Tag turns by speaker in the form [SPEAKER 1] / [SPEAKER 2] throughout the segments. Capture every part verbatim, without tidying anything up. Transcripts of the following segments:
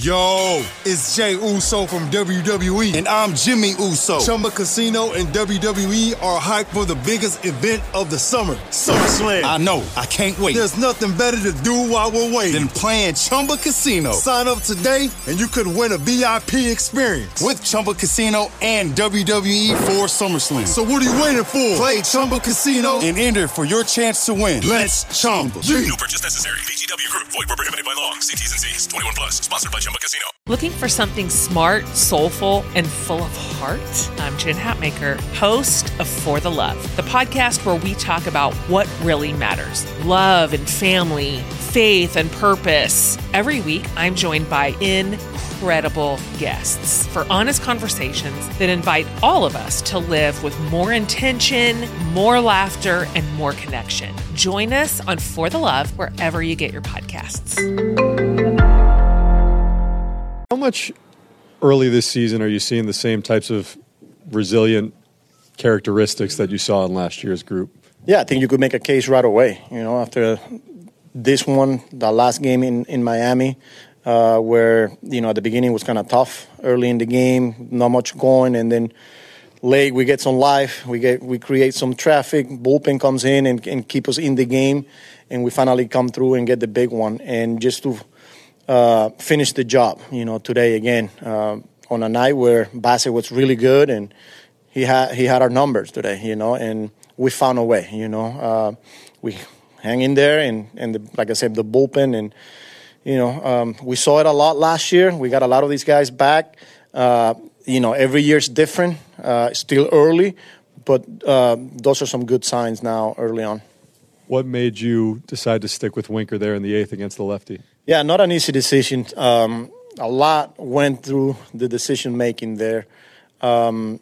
[SPEAKER 1] Yo, it's Jay Uso from W W E.
[SPEAKER 2] And I'm Jimmy Uso.
[SPEAKER 1] Chumba Casino and W W E are hyped for the biggest event of the summer, SummerSlam.
[SPEAKER 2] I know. I can't wait.
[SPEAKER 1] There's nothing better to do while we're waiting
[SPEAKER 2] than playing Chumba Casino.
[SPEAKER 1] Sign up today and you could win a V I P experience
[SPEAKER 2] with Chumba Casino and W W E for SummerSlam.
[SPEAKER 1] So what are you waiting for?
[SPEAKER 2] Play Chumba Casino and enter for your chance to win. Let's Chumba.
[SPEAKER 3] No purchase necessary. V G W Group. Void where prohibited by law. See T's and C's. twenty-one plus. Sponsored by Chumba Casino.
[SPEAKER 4] Looking for something smart, soulful, and full of heart? I'm Jen Hatmaker, host of For the Love, the podcast where we talk about what really matters. Love and family, faith and purpose. Every week, I'm joined by incredible guests for honest conversations that invite all of us to live with more intention, more laughter, and more connection. Join us on For the Love wherever you get your podcasts.
[SPEAKER 5] How much early this season are you seeing the same types of resilient characteristics that you saw in last year's group?
[SPEAKER 6] Yeah, I think you could make a case right away. You know, after this one, the last game in, in Miami, uh, where, you know, at the beginning was kind of tough early in the game, not much going, and then late we get some life, we get we create some traffic, bullpen comes in and, and keep us in the game, and we finally come through and get the big one. And just to uh, finish the job, you know, today again, uh, on a night where Bassett was really good, and he had he had our numbers today, you know, and we found a way, you know. Uh, we hang in there, and, and the, like I said, the bullpen, and, you know, um, we saw it a lot last year. We got a lot of these guys back. Uh, you know, every year's different, uh, still early, but uh, those are some good signs now early on.
[SPEAKER 5] What made you decide to stick with Winker there in the eighth against the lefty?
[SPEAKER 6] Yeah, not an easy decision. Um, a lot went through the decision-making there. Um,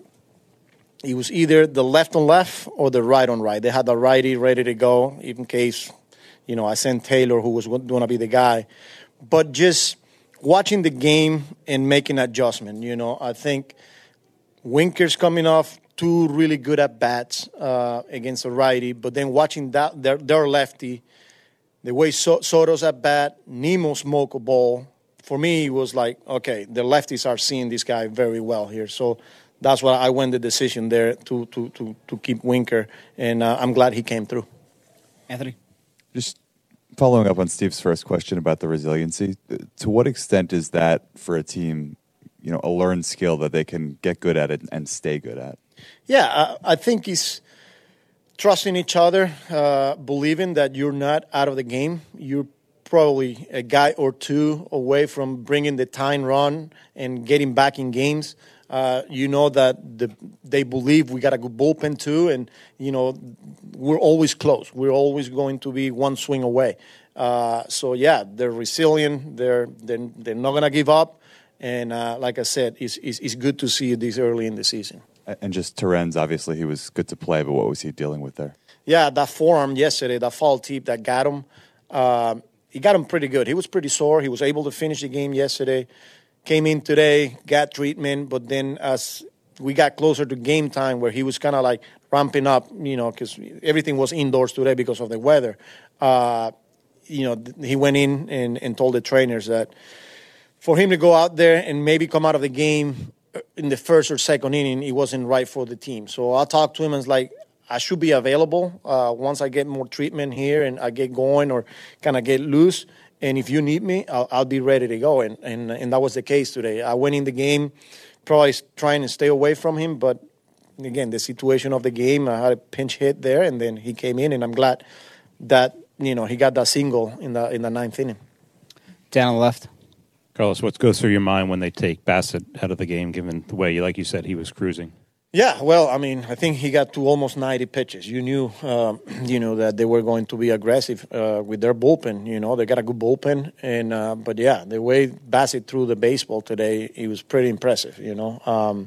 [SPEAKER 6] it was either the left on left or the right on right. They had the righty ready to go in case, you know, I sent Taylor, who was going to be the guy. But just watching the game and making adjustment, you know, I think Winker's coming off two really good at-bats uh, against a righty, but then watching that their, their lefty, the way so- Soto's at-bat, Nemo smoke a ball, for me it was like, okay, the lefties are seeing this guy very well here. So that's why I went the decision there to to to, to keep Winker, and uh, I'm glad he came through.
[SPEAKER 7] Anthony?
[SPEAKER 8] Just following up on Steve's first question about the resiliency, to what extent is that for a team, you know, a learned skill that they can get good at it and stay good at?
[SPEAKER 6] Yeah, I, I think it's trusting each other, uh, believing that you're not out of the game. You're probably a guy or two away from bringing the tying run and getting back in games. Uh, you know that the, they believe we got a good bullpen too, and you know we're always close. We're always going to be one swing away. Uh, so yeah, they're resilient. They're they're, they're not gonna give up, and uh, like I said, it's, it's it's good to see this early in the season.
[SPEAKER 8] And just Terrence, obviously he was good to play, but what was he dealing with there?
[SPEAKER 6] Yeah, that forearm yesterday, that foul tip that got him, uh, he got him pretty good. He was pretty sore. He was able to finish the game yesterday. Came in today, got treatment, but then as we got closer to game time where he was kind of like ramping up, you know, because everything was indoors today because of the weather, uh, you know, he went in and, and told the trainers that for him to go out there and maybe come out of the game in the first or second inning, it wasn't right for the team. So I talked to him and was like, I should be available uh, once I get more treatment here and I get going or kind of get loose. And if you need me, I'll, I'll be ready to go. And, and and that was the case today. I went in the game probably trying to stay away from him. But, again, the situation of the game, I had a pinch hit there, and then he came in. And I'm glad that, you know, he got that single in the in the ninth inning.
[SPEAKER 7] Down on the left.
[SPEAKER 9] Carlos, what goes through your mind when they take Bassett out of the game, given the way, like you said, he was cruising?
[SPEAKER 6] Yeah, well, I mean, I think he got to almost ninety pitches. You knew, um, you know, that they were going to be aggressive uh, with their bullpen. You know, they got a good bullpen, and uh, but yeah, the way Bassett threw the baseball today, it was pretty impressive. You know, um,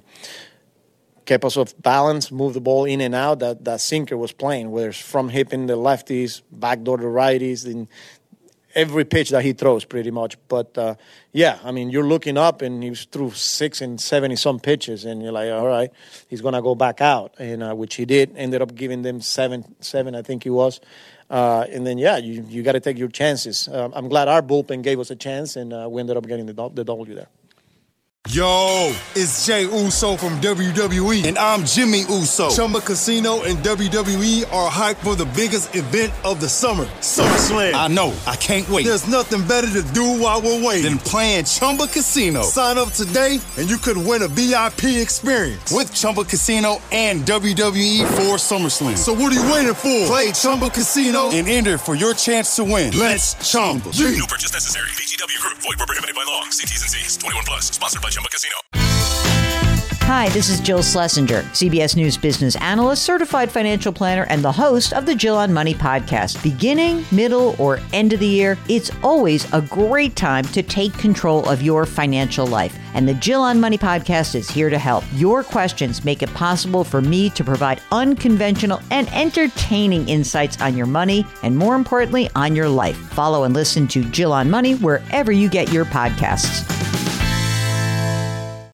[SPEAKER 6] kept us off balance, moved the ball in and out. That that sinker was playing, whether it's from hipping the lefties, backdoor the righties, and every pitch that he throws pretty much. But, uh, yeah, I mean, you're looking up, and he threw six and seventy-some pitches, and you're like, all right, he's going to go back out, and uh, which he did. Ended up giving them seven, seven I think he was. Uh, and then, yeah, you, you got to take your chances. Um, I'm glad our bullpen gave us a chance, and uh, we ended up getting the, the W there.
[SPEAKER 1] Yo, it's Jay Uso from W W E.
[SPEAKER 2] And I'm Jimmy Uso.
[SPEAKER 1] Chumba Casino and W W E are hyped for the biggest event of the summer, SummerSlam.
[SPEAKER 2] I know. I can't wait.
[SPEAKER 1] There's nothing better to do while we're waiting
[SPEAKER 2] Than playing Chumba Casino.
[SPEAKER 1] Sign up today and you could win a V I P experience
[SPEAKER 2] with Chumba Casino and W W E for SummerSlam.
[SPEAKER 1] So what are you waiting for?
[SPEAKER 2] Play Chumba Casino and enter for your chance to win.
[SPEAKER 1] Let's Chumba.
[SPEAKER 3] Yeah. No purchase necessary. V G W Group. Void where prohibited by law. See T's and C's. twenty-one plus. Sponsored by Chumba Casino.
[SPEAKER 10] Hi, this is Jill Schlesinger, C B S News business analyst, certified financial planner, and the host of the Jill on Money podcast. Beginning, middle, or end of the year, it's always a great time to take control of your financial life. And the Jill on Money podcast is here to help. Your questions make it possible for me to provide unconventional and entertaining insights on your money, and more importantly, on your life. Follow and listen to Jill on Money wherever you get your podcasts.